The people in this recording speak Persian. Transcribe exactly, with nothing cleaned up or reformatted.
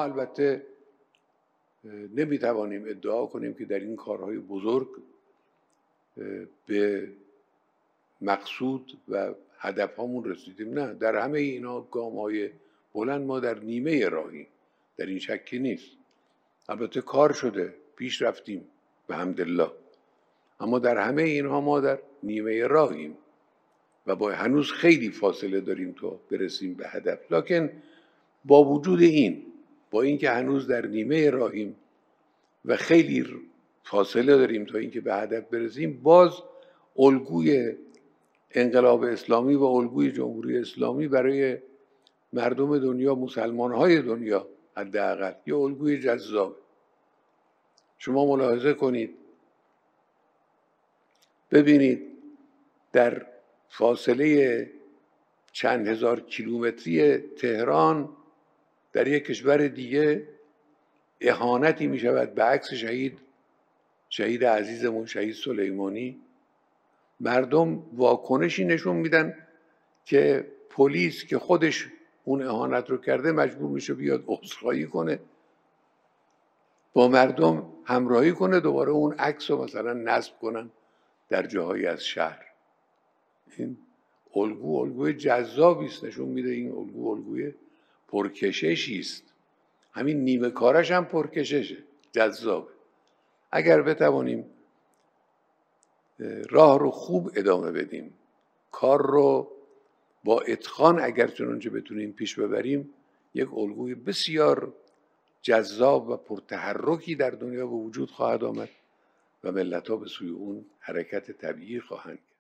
ما البته نمیتوانیم ادعا کنیم که در این کارهای بزرگ به مقصود و هدفهامون رسیدیم. نه، در همه اینا گام‌های بلند ما در نیمه راهیم، در این شکی نیست. البته کار شده، پیش رفتیم به حمدالله، اما در همه اینها ما در نیمه راهیم و با هنوز خیلی فاصله داریم تا برسیم به هدف. لکن با وجود این، با اینکه هنوز در نیمه راهیم و خیلی فاصله داریم تا اینکه به هدف برسیم، باز الگوی انقلاب اسلامی و الگوی جمهوری اسلامی برای مردم دنیا، مسلمان‌های دنیا حداقل، یه الگوی جذاب. شما ملاحظه کنید، ببینید در فاصله چند هزار کیلومتری تهران در یک کشور دیگه اهانتی می شود به عکس شهید شهید عزیزمون شهید سلیمانی. مردم واکنشی نشون میدن که پلیس که خودش اون اهانت رو کرده مجبور میشه بیاد عذرخواهی کنه، با مردم همراهی کنه، دوباره اون عکس رو مثلا نصب کنن در جاهایی از شهر. این الگو الگوی جذابی است، نشون میده این الگو الگوی پرکششی است. همین نیمه کارش هم پرکششه، جذابه. اگر بتوانیم راه رو خوب ادامه بدیم، کار رو با اتقان اگر چنانچه بتونیم پیش ببریم، یک الگوی بسیار جذاب و پرتحرکی در دنیا به وجود خواهد آمد و ملت‌ها به سوی اون حرکت طبیعی خواهند کرد.